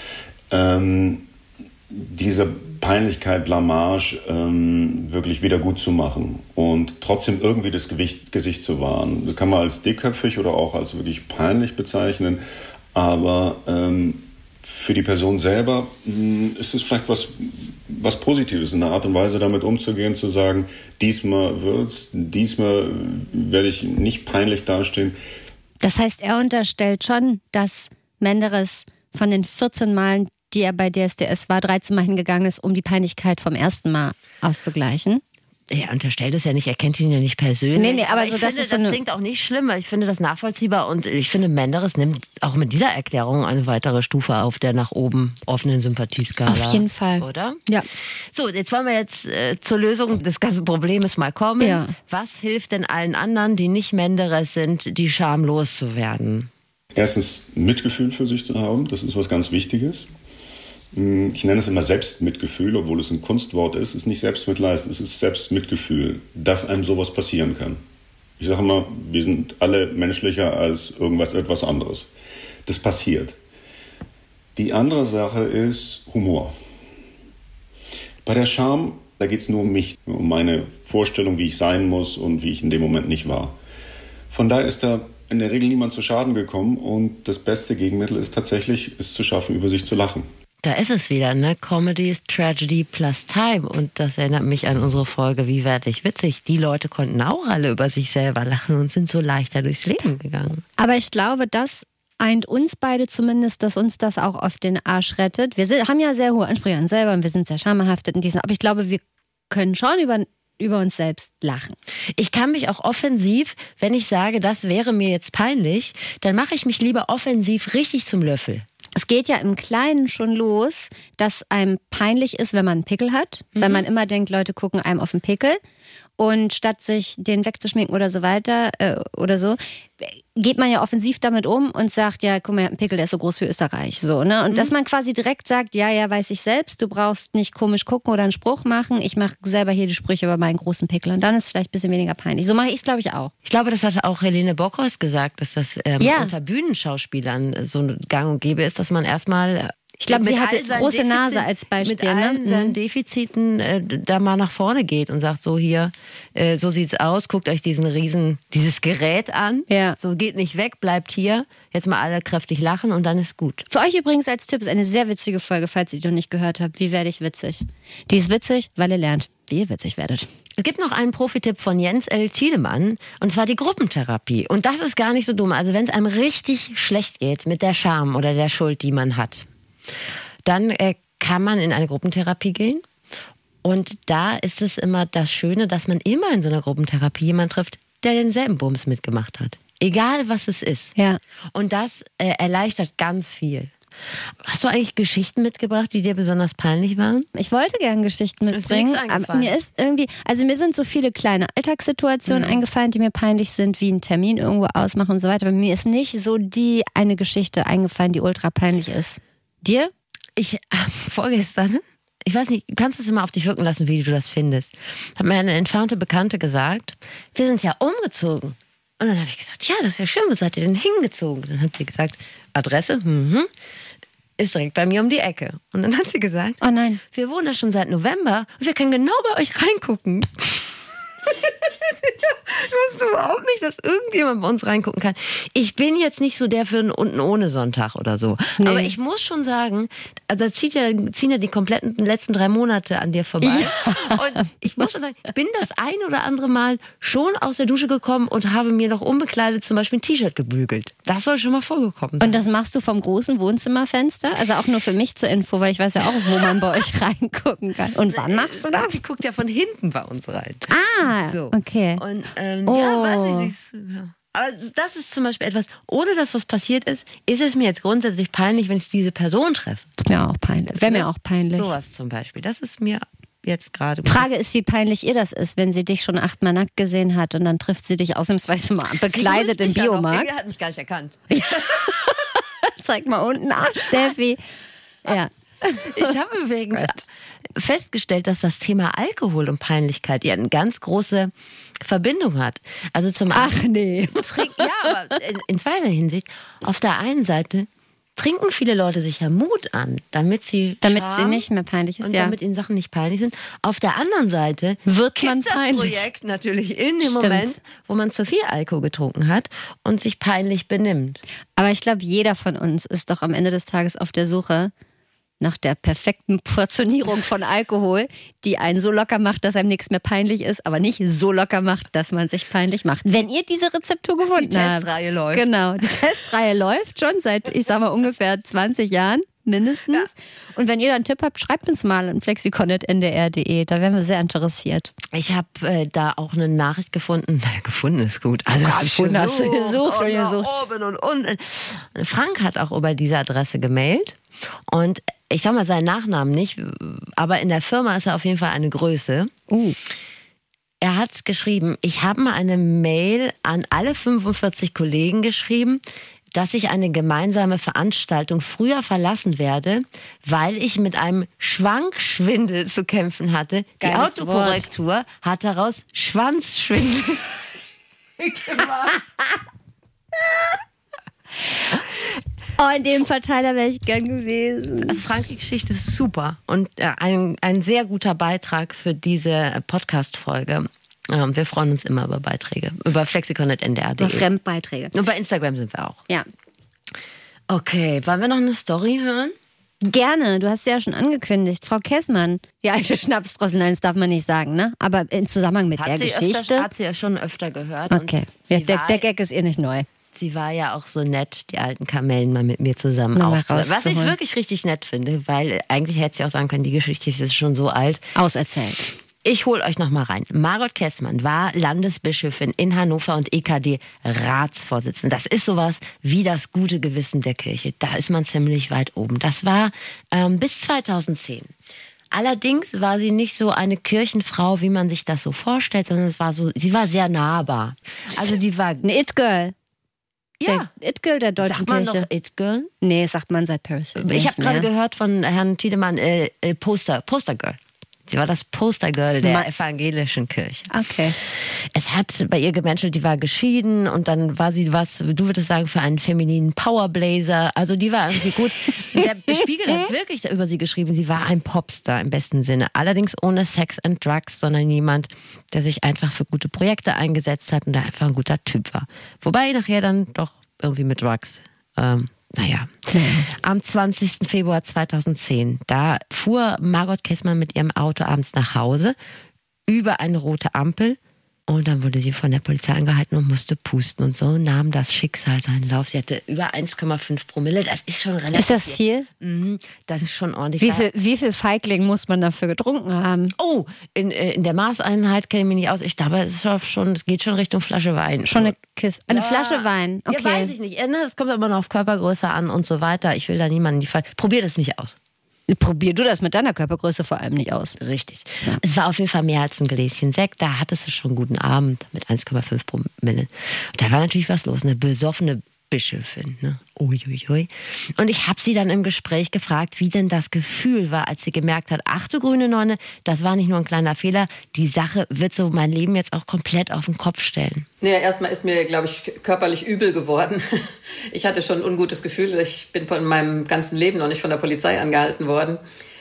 Diese Peinlichkeit, Blamage wirklich wieder gut zu machen und trotzdem irgendwie das Gesicht zu wahren. Das kann man als dickköpfig oder auch als wirklich peinlich bezeichnen, aber für die Person selber ist es vielleicht was Positives, in der Art und Weise damit umzugehen, zu sagen, diesmal werde ich nicht peinlich dastehen. Das heißt, er unterstellt schon, dass Menderes von den 14 Malen, die er bei DSDS war, 13 Mal hingegangen ist, um die Peinlichkeit vom ersten Mal auszugleichen. Er unterstellt es ja nicht, er kennt ihn ja nicht persönlich. Nee, aber ich so, finde, das klingt auch nicht schlimm, weil ich finde das nachvollziehbar und ich finde, Menderes nimmt auch mit dieser Erklärung eine weitere Stufe auf der nach oben offenen Sympathieskala. Auf jeden Fall. Oder? Ja. So, jetzt wollen wir jetzt zur Lösung des ganzen Problems mal kommen. Ja. Was hilft denn allen anderen, die nicht Menderes sind, die Scham loszuwerden? Erstens Mitgefühl für sich zu haben, das ist was ganz Wichtiges. Ich nenne es immer Selbstmitgefühl, obwohl es ein Kunstwort ist. Es ist nicht Selbstmitleid, es ist Selbstmitgefühl, dass einem sowas passieren kann. Ich sage immer, wir sind alle menschlicher als etwas anderes. Das passiert. Die andere Sache ist Humor. Bei der Scham, da geht es nur um mich, um meine Vorstellung, wie ich sein muss und wie ich in dem Moment nicht war. Von daher ist da in der Regel niemand zu Schaden gekommen und das beste Gegenmittel ist tatsächlich, es zu schaffen, über sich zu lachen. Da ist es wieder, ne? Comedy is Tragedy plus Time. Und das erinnert mich an unsere Folge Wie werd ich witzig? Die Leute konnten auch alle über sich selber lachen und sind so leichter durchs Leben gegangen. Aber ich glaube, das eint uns beide zumindest, dass uns das auch auf den Arsch rettet. Wir haben ja sehr hohe Ansprüche an uns selber und wir sind sehr schamhaftet in diesen. Aber ich glaube, wir können schon über uns selbst lachen. Ich kann mich auch offensiv, wenn ich sage, das wäre mir jetzt peinlich, dann mache ich mich lieber offensiv richtig zum Löffel. Es geht ja im Kleinen schon los, dass einem peinlich ist, wenn man einen Pickel hat, weil man immer denkt, Leute gucken einem auf den Pickel. Und statt sich den wegzuschminken oder so weiter oder so, geht man ja offensiv damit um und sagt, ja, guck mal, ein Pickel, der ist so groß wie Österreich. So, ne? Und dass man quasi direkt sagt, ja, weiß ich selbst, du brauchst nicht komisch gucken oder einen Spruch machen. Ich mache selber hier die Sprüche über meinen großen Pickel. Und dann ist es vielleicht ein bisschen weniger peinlich. So mache ich es, glaube ich, auch. Ich glaube, das hat auch Helene Bockhorst gesagt, dass das unter Bühnenschauspielern so gang und gäbe ist, dass man erstmal... Ich glaube, sie hatte große Nase als Beispiel. Mit allen seinen Defiziten da mal nach vorne geht und sagt, so hier, so sieht's aus, guckt euch dieses Gerät an. Ja. So geht nicht weg, bleibt hier. Jetzt mal alle kräftig lachen und dann ist gut. Für euch übrigens als Tipp ist eine sehr witzige Folge, falls ihr die noch nicht gehört habt. Wie werde ich witzig? Die ist witzig, weil ihr lernt, wie ihr witzig werdet. Es gibt noch einen Profitipp von Jens L. Tiedemann, und zwar die Gruppentherapie. Und das ist gar nicht so dumm. Also wenn es einem richtig schlecht geht mit der Scham oder der Schuld, die man hat, dann kann man in eine Gruppentherapie gehen. Und da ist es immer das Schöne, dass man immer in so einer Gruppentherapie jemanden trifft, der denselben Bums mitgemacht hat. Egal, was es ist. Ja. Und das erleichtert ganz viel. Hast du eigentlich Geschichten mitgebracht, die dir besonders peinlich waren? Ich wollte gerne Geschichten mitbringen, aber mir ist irgendwie, also mir sind so viele kleine Alltagssituationen eingefallen, die mir peinlich sind, wie einen Termin irgendwo ausmachen und so weiter. Aber mir ist nicht so eine Geschichte eingefallen, die ultra peinlich ist. Dir? Ich vorgestern, ich weiß nicht, du kannst es immer auf dich wirken lassen, wie du das findest, hat mir eine entfernte Bekannte gesagt, wir sind ja umgezogen. Und dann habe ich gesagt, ja, das ist ja schön, wo seid ihr denn hingezogen? Dann hat sie gesagt, Adresse, ist direkt bei mir um die Ecke. Und dann hat sie gesagt, oh nein, wir wohnen da schon seit November und wir können genau bei euch reingucken. Ich wusste überhaupt nicht, dass irgendjemand bei uns reingucken kann. Ich bin jetzt nicht so der für einen unten ohne Sonntag oder so. Nee. Aber ich muss schon sagen, da ziehen ja die kompletten letzten 3 Monate an dir vorbei. Ja. Und ich muss schon sagen, ich bin das ein oder andere Mal schon aus der Dusche gekommen und habe mir noch unbekleidet zum Beispiel ein T-Shirt gebügelt. Das soll schon mal vorgekommen sein. Und das machst du vom großen Wohnzimmerfenster? Also auch nur für mich zur Info, weil ich weiß ja auch, wo man bei euch reingucken kann. Und wann machst du das? Sie guckt ja von hinten bei uns rein. Ah, so. Okay. Und ja, weiß ich nicht. Aber das ist zum Beispiel etwas, ohne dass was passiert ist es mir jetzt grundsätzlich peinlich, wenn ich diese Person treffe. Ist mir auch peinlich. Wäre mir auch peinlich. Sowas zum Beispiel. Das ist mir jetzt gerade. Frage ist, wie peinlich ihr das ist, wenn sie dich schon 8-mal nackt gesehen hat und dann trifft sie dich ausnahmsweise mal bekleidet im Biomarkt. Ja, hat mich gar nicht erkannt. Zeig mal unten. Ach, Steffi. Ja. Ich habe übrigens festgestellt, dass das Thema Alkohol und Peinlichkeit ja eine ganz große Verbindung hat. Also zum Ach nee. Ja, aber in zweierlei Hinsicht. Auf der einen Seite trinken viele Leute sich ja Mut an, damit sie nicht mehr peinlich ist, und damit ihnen Sachen nicht peinlich sind. Auf der anderen Seite wird man peinlich. Das Projekt natürlich in dem Moment, wo man zu viel Alkohol getrunken hat und sich peinlich benimmt. Aber ich glaube, jeder von uns ist doch am Ende des Tages auf der Suche nach der perfekten Portionierung von Alkohol, die einen so locker macht, dass einem nichts mehr peinlich ist, aber nicht so locker macht, dass man sich peinlich macht. Wenn ihr diese Rezeptur gefunden habt. Die Testreihe läuft. Genau, die Testreihe läuft schon seit, ich sag mal, ungefähr 20 Jahren. Mindestens. Ja. Und wenn ihr da einen Tipp habt, schreibt uns mal an flexikonet.ndr.de. Da wären wir sehr interessiert. Ich habe da auch eine Nachricht gefunden. Gefunden ist gut. Also gefunden hast du gesucht. Oben und unten. Frank hat auch über diese Adresse gemailt. Und ich sag mal seinen Nachnamen nicht, aber in der Firma ist er auf jeden Fall eine Größe. Er hat geschrieben, ich habe mal eine Mail an alle 45 Kollegen geschrieben, dass ich eine gemeinsame Veranstaltung früher verlassen werde, weil ich mit einem Schwankschwindel zu kämpfen hatte. Die Autokorrektur hat daraus Schwanzschwindel gemacht. Oh, in dem Verteiler wäre ich gern gewesen. Also Franks Geschichte ist super und ein sehr guter Beitrag für diese Podcast-Folge. Wir freuen uns immer über Beiträge. Über flexikonet.ndr.de. Über Fremdbeiträge. Und bei Instagram sind wir auch. Ja. Okay, wollen wir noch eine Story hören? Gerne, du hast ja schon angekündigt. Frau Kessmann, die alte Schnapsdrossel, nein, das darf man nicht sagen, ne? Aber im Zusammenhang mit der Geschichte. Hat sie ja schon öfter gehört. Okay, ja, der Gag ist ihr nicht neu. Sie war ja auch so nett, die alten Kamellen mal mit mir zusammen aufzuholen. Was ich wirklich richtig nett finde, weil eigentlich hätte sie auch sagen können, die Geschichte ist jetzt schon so alt. Auserzählt. Ich hole euch noch mal rein. Margot Kessmann war Landesbischöfin in Hannover und EKD-Ratsvorsitzende. Das ist sowas wie das gute Gewissen der Kirche. Da ist man ziemlich weit oben. Das war bis 2010. Allerdings war sie nicht so eine Kirchenfrau, wie man sich das so vorstellt, sondern sie war sehr nahbar. Also die war Eine It-Girl. ja. It-Girl der deutschen Sagt man Kirche. noch It-Girl? Nee, sagt man seit Paris. Ich habe gerade gehört von Herrn Tiedemann, Postergirl. Sie war das Postergirl der evangelischen Kirche. Okay. Es hat bei ihr gemenschelt, die war geschieden und dann war sie du würdest sagen, für einen femininen Powerblazer. Also die war irgendwie gut. Der Spiegel hat wirklich über sie geschrieben, sie war ein Popstar im besten Sinne. Allerdings ohne Sex and Drugs, sondern jemand, der sich einfach für gute Projekte eingesetzt hat und der einfach ein guter Typ war. Wobei nachher dann doch irgendwie mit Drugs am 20. Februar 2010, da fuhr Margot Käßmann mit ihrem Auto abends nach Hause über eine rote Ampel und dann wurde sie von der Polizei angehalten und musste pusten und so nahm das Schicksal seinen Lauf. Sie hatte über 1,5 Promille, das ist schon relativ. Ist das viel? Das ist schon ordentlich. Wie viel Feigling muss man dafür getrunken haben? Oh, in der Maßeinheit kenne ich mich nicht aus. Ich glaube, es geht schon Richtung Flasche Wein. Schon eine Kiste. Eine Flasche Wein. Okay. Ja, weiß ich nicht. Das kommt aber noch auf Körpergröße an und so weiter. Ich will da niemanden die Fall. Probier das nicht aus. Probier du das mit deiner Körpergröße vor allem nicht aus. Richtig. Ja. Es war auf jeden Fall mehr als ein Gläschen Sekt. Da hattest du schon einen guten Abend mit 1,5 Promille. Und da war natürlich was los. Eine besoffene Bischöfin. Ne? Uiuiui. Und ich habe sie dann im Gespräch gefragt, wie denn das Gefühl war, als sie gemerkt hat, ach du grüne Nonne, das war nicht nur ein kleiner Fehler, die Sache wird so mein Leben jetzt auch komplett auf den Kopf stellen. Naja, erstmal ist mir, glaube ich, körperlich übel geworden. Ich hatte schon ein ungutes Gefühl. Ich bin von meinem ganzen Leben noch nicht von der Polizei angehalten worden.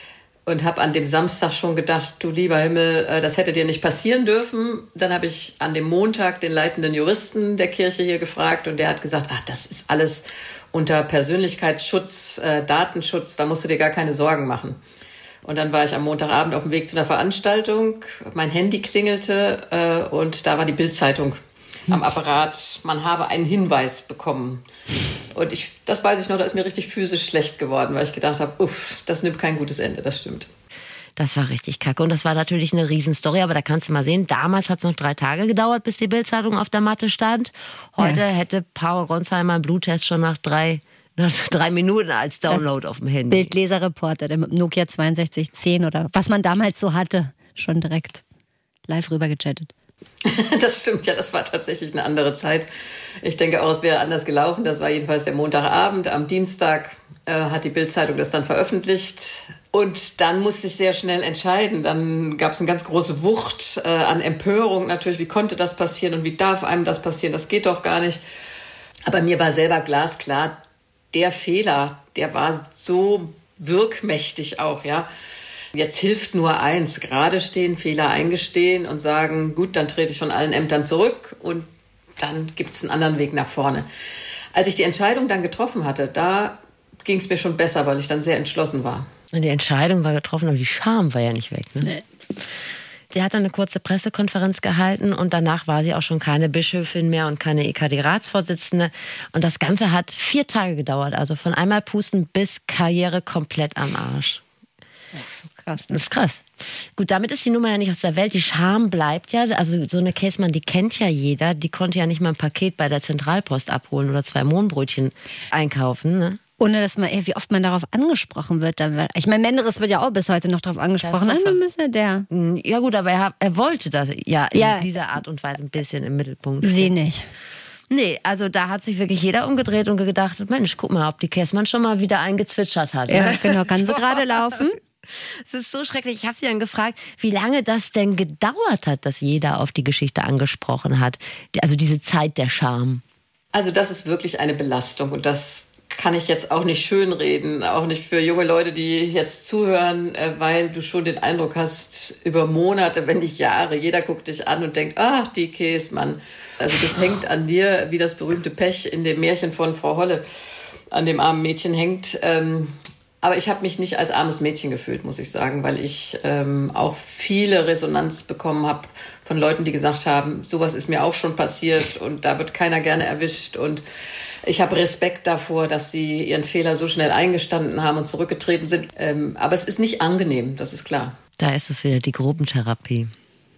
Und habe an dem Samstag schon gedacht, du lieber Himmel, das hätte dir nicht passieren dürfen. Dann habe ich an dem Montag den leitenden Juristen der Kirche hier gefragt und der hat gesagt, das ist alles unter Persönlichkeitsschutz, Datenschutz, da musst du dir gar keine Sorgen machen. Und dann war ich am Montagabend auf dem Weg zu einer Veranstaltung, mein Handy klingelte und da war die Bild-Zeitung am Apparat, man habe einen Hinweis bekommen. Und das weiß ich noch, da ist mir richtig physisch schlecht geworden, weil ich gedacht habe, das nimmt kein gutes Ende, das stimmt. Das war richtig kacke und das war natürlich eine Riesenstory, aber da kannst du mal sehen, damals hat es noch 3 Tage gedauert, bis die Bild-Zeitung auf der Matte stand. Heute hätte Paul Ronsheimer einen Bluttest schon nach 3 Minuten als Download auf dem Handy. Bildleserreporter, der mit Nokia 6210 oder was man damals so hatte, schon direkt live rüber gechattet. Das stimmt, ja, das war tatsächlich eine andere Zeit. Ich denke auch, es wäre anders gelaufen. Das war jedenfalls der Montagabend. Am Dienstag hat die Bild-Zeitung das dann veröffentlicht. Und dann musste ich sehr schnell entscheiden. Dann gab es eine ganz große Wucht an Empörung natürlich. Wie konnte das passieren und wie darf einem das passieren? Das geht doch gar nicht. Aber mir war selber glasklar, der Fehler, der war so wirkmächtig auch, ja. Jetzt hilft nur eins, gerade stehen, Fehler eingestehen und sagen, gut, dann trete ich von allen Ämtern zurück und dann gibt es einen anderen Weg nach vorne. Als ich die Entscheidung dann getroffen hatte, da ging es mir schon besser, weil ich dann sehr entschlossen war. Die Entscheidung war getroffen, aber die Scham war ja nicht weg. Ne? Nee. Sie hat dann eine kurze Pressekonferenz gehalten und danach war sie auch schon keine Bischöfin mehr und keine EKD-Ratsvorsitzende. Und das Ganze hat 4 Tage gedauert, also von einmal pusten bis Karriere komplett am Arsch. Das ist so krass. Das ist krass. Gut, damit ist die Nummer ja nicht aus der Welt. Die Scham bleibt ja. Also so eine Käßmann, die kennt ja jeder. Die konnte ja nicht mal ein Paket bei der Zentralpost abholen oder 2 Mohnbrötchen einkaufen. Ne? Ohne dass man, wie oft man darauf angesprochen wird. Ich meine, Menderes wird ja auch bis heute noch darauf angesprochen. Nein, ist ja der. Ja gut, aber er wollte das ja in dieser Art und Weise ein bisschen im Mittelpunkt. Sie nicht. Nee, also da hat sich wirklich jeder umgedreht und gedacht, Mensch, guck mal, ob die Käßmann schon mal wieder eingezwitschert hat. Ja, genau. Kann sie gerade laufen? Es ist so schrecklich. Ich habe sie dann gefragt, wie lange das denn gedauert hat, dass jeder auf die Geschichte angesprochen hat. Also diese Zeit der Scham. Also das ist wirklich eine Belastung und das kann ich jetzt auch nicht schönreden, auch nicht für junge Leute, die jetzt zuhören, weil du schon den Eindruck hast, über Monate, wenn nicht Jahre, jeder guckt dich an und denkt, ach, die Käßmann. Also das hängt an dir, wie das berühmte Pech in dem Märchen von Frau Holle an dem armen Mädchen hängt. Aber ich habe mich nicht als armes Mädchen gefühlt, muss ich sagen, weil ich auch viele Resonanz bekommen habe von Leuten, die gesagt haben, sowas ist mir auch schon passiert und da wird keiner gerne erwischt. Und ich habe Respekt davor, dass sie ihren Fehler so schnell eingestanden haben und zurückgetreten sind. Aber es ist nicht angenehm, das ist klar. Da ist es wieder, die Gruppentherapie.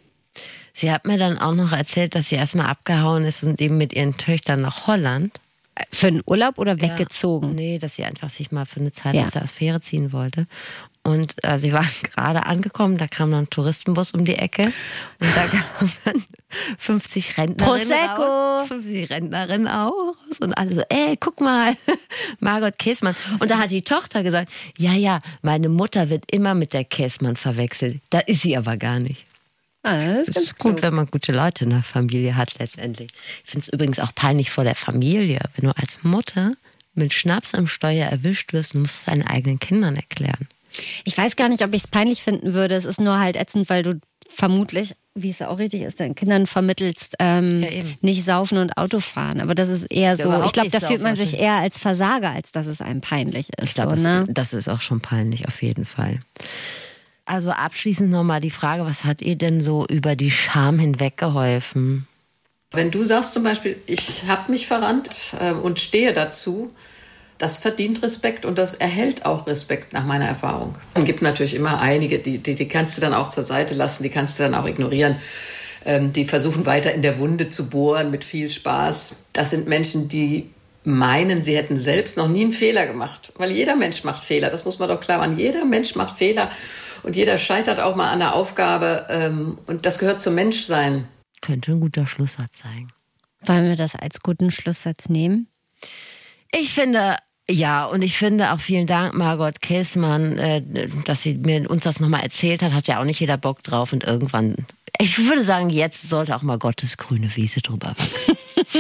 Sie hat mir dann auch noch erzählt, dass sie erstmal abgehauen ist und eben mit ihren Töchtern nach Holland. Für einen Urlaub oder weggezogen? Nee, dass sie einfach sich mal für eine Zeit aus der Affäre ziehen wollte. Und sie war gerade angekommen, da kam dann ein Touristenbus um die Ecke und da kamen 50 Rentnerinnen Prosecco. raus. 50 Rentnerinnen auch. Und alle so, guck mal, Margot Käßmann. Und da hat die Tochter gesagt, ja, meine Mutter wird immer mit der Käßmann verwechselt. Da ist sie aber gar nicht. Das ist gut, wenn man gute Leute in der Familie hat letztendlich. Ich finde es übrigens auch peinlich vor der Familie, wenn du als Mutter mit Schnaps am Steuer erwischt wirst und musst es deinen eigenen Kindern erklären. Ich weiß gar nicht, ob ich es peinlich finden würde. Es ist nur halt ätzend, weil du vermutlich, wie es ja auch richtig ist, deinen Kindern vermittelst, nicht saufen und Auto fahren. Aber das ist eher so, ich glaube, da fühlt man sich eher als Versager, als dass es einem peinlich ist. Ich glaube, so, das ist auch schon peinlich, auf jeden Fall. Also abschließend nochmal die Frage, was hat ihr denn so über die Scham hinweg geholfen? Wenn du sagst zum Beispiel, ich habe mich verrannt und stehe dazu, das verdient Respekt und das erhält auch Respekt nach meiner Erfahrung. Es gibt natürlich immer einige, die kannst du dann auch zur Seite lassen, die kannst du dann auch ignorieren. Die versuchen weiter in der Wunde zu bohren mit viel Spaß. Das sind Menschen, die meinen, sie hätten selbst noch nie einen Fehler gemacht. Weil jeder Mensch macht Fehler, das muss man doch klar machen. Jeder Mensch macht Fehler und jeder scheitert auch mal an der Aufgabe. Und das gehört zum Menschsein. Könnte ein guter Schlusssatz sein. Wollen wir das als guten Schlusssatz nehmen? Ich finde, ja, und ich finde auch vielen Dank, Margot Käßmann, dass sie uns das nochmal erzählt hat ja auch nicht jeder Bock drauf und irgendwann, ich würde sagen, jetzt sollte auch mal Gottes grüne Wiese drüber wachsen.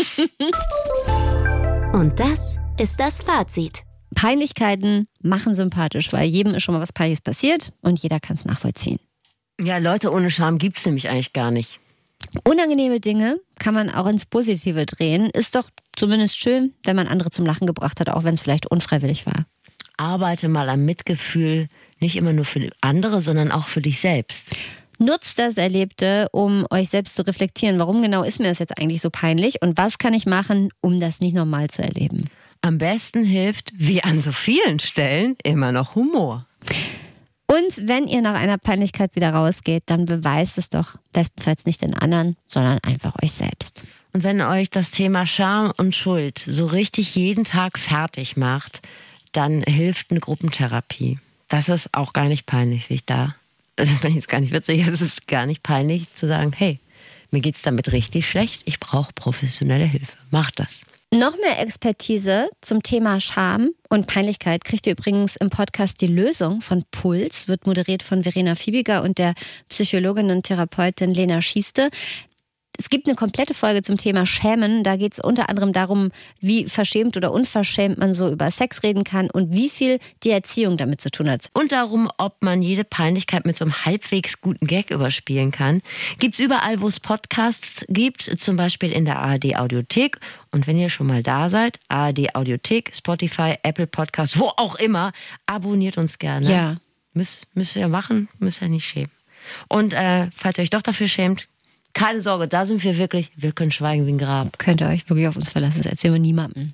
Und das ist das Fazit. Peinlichkeiten machen sympathisch, weil jedem ist schon mal was Peinliches passiert und jeder kann es nachvollziehen. Ja, Leute ohne Scham gibt es nämlich eigentlich gar nicht. Unangenehme Dinge kann man auch ins Positive drehen. Ist doch zumindest schön, wenn man andere zum Lachen gebracht hat, auch wenn es vielleicht unfreiwillig war. Arbeite mal am Mitgefühl, nicht immer nur für andere, sondern auch für dich selbst. Nutzt das Erlebte, um euch selbst zu reflektieren. Warum genau ist mir das jetzt eigentlich so peinlich? Und was kann ich machen, um das nicht nochmal zu erleben? Am besten hilft, wie an so vielen Stellen, immer noch Humor. Und wenn ihr nach einer Peinlichkeit wieder rausgeht, dann beweist es doch bestenfalls nicht den anderen, sondern einfach euch selbst. Und wenn euch das Thema Scham und Schuld so richtig jeden Tag fertig macht, dann hilft eine Gruppentherapie. Das ist auch gar nicht peinlich, das ist jetzt gar nicht witzig, es ist gar nicht peinlich zu sagen, hey, mir geht's damit richtig schlecht, ich brauche professionelle Hilfe. Macht das. Noch mehr Expertise zum Thema Scham und Peinlichkeit kriegt ihr übrigens im Podcast Die Lösung von Puls, wird moderiert von Verena Fiebiger und der Psychologin und Therapeutin Lena Schieste. Es gibt eine komplette Folge zum Thema Schämen. Da geht es unter anderem darum, wie verschämt oder unverschämt man so über Sex reden kann und wie viel die Erziehung damit zu tun hat. Und darum, ob man jede Peinlichkeit mit so einem halbwegs guten Gag überspielen kann. Gibt's überall, wo es Podcasts gibt, zum Beispiel in der ARD Audiothek. Und wenn ihr schon mal da seid, ARD Audiothek, Spotify, Apple Podcasts, wo auch immer, abonniert uns gerne. Ja. Müsst ihr machen, müsst ihr nicht schämen. Und falls ihr euch doch dafür schämt, keine Sorge, da sind wir können schweigen wie ein Grab. Könnt ihr euch wirklich auf uns verlassen, das erzählen wir niemandem.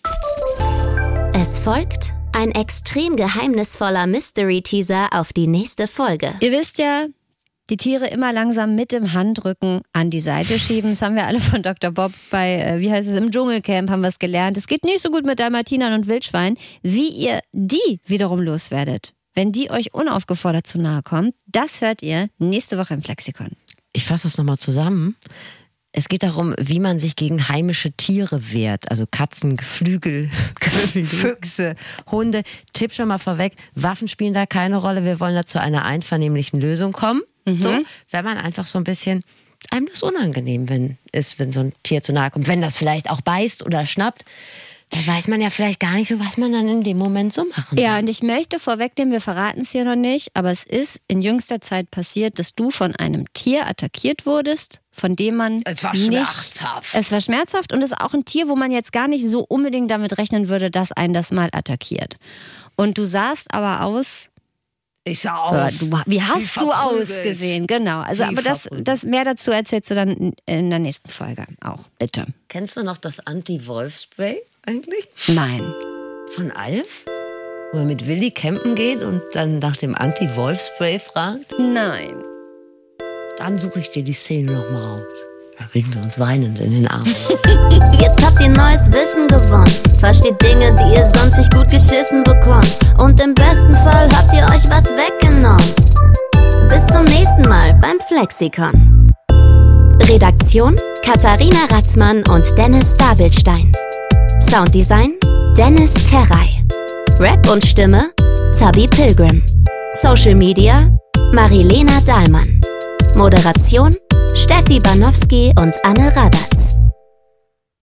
Es folgt ein extrem geheimnisvoller Mystery-Teaser auf die nächste Folge. Ihr wisst ja, die Tiere immer langsam mit dem Handrücken an die Seite schieben. Das haben wir alle von Dr. Bob bei, im Dschungelcamp haben wir es gelernt. Es geht nicht so gut mit Dalmatinern und Wildschweinen. Wie ihr die wiederum loswerdet, wenn die euch unaufgefordert zu nahe kommt, das hört ihr nächste Woche im Flexikon. Ich fasse das nochmal zusammen. Es geht darum, wie man sich gegen heimische Tiere wehrt. Also Katzen, Geflügel, Füchse, Hunde. Tipp schon mal vorweg, Waffen spielen da keine Rolle. Wir wollen da zu einer einvernehmlichen Lösung kommen. So, wenn man einfach so ein bisschen, einem das unangenehm ist, wenn so ein Tier zu nahe kommt. Wenn das vielleicht auch beißt oder schnappt, dann weiß man ja vielleicht gar nicht so, was man dann in dem Moment so machen soll. Ja, und ich möchte vorwegnehmen, wir verraten es hier noch nicht, aber es ist in jüngster Zeit passiert, dass du von einem Tier attackiert wurdest, von dem man Es war schmerzhaft. Es war schmerzhaft und es ist auch ein Tier, wo man jetzt gar nicht so unbedingt damit rechnen würde, dass einen das mal attackiert. Und du sahst aber aus... Ich sah aus. Wie hast du ausgesehen? Genau. Also, aber das mehr dazu erzählst du dann in der nächsten Folge auch, bitte. Kennst du noch das Anti-Wolf-Spray eigentlich? Nein. Von Alf? Wo er mit Willi campen geht und dann nach dem Anti-Wolf-Spray fragt? Nein. Dann suche ich dir die Szene noch mal raus. Da liegen wir uns weinend in den Armen. Jetzt habt ihr neues Wissen gewonnen. Versteht Dinge, die ihr sonst nicht gut geschissen bekommt. Und im besten Fall habt ihr euch was weggenommen. Bis zum nächsten Mal beim Flexikon. Redaktion: Katharina Ratzmann und Dennis Dabelstein. Sounddesign: Dennis Terrey. Rap und Stimme: Zabi Pilgrim. Social Media: Marilena Dahlmann. Moderation: Steffi Banowski und Anne Radatz.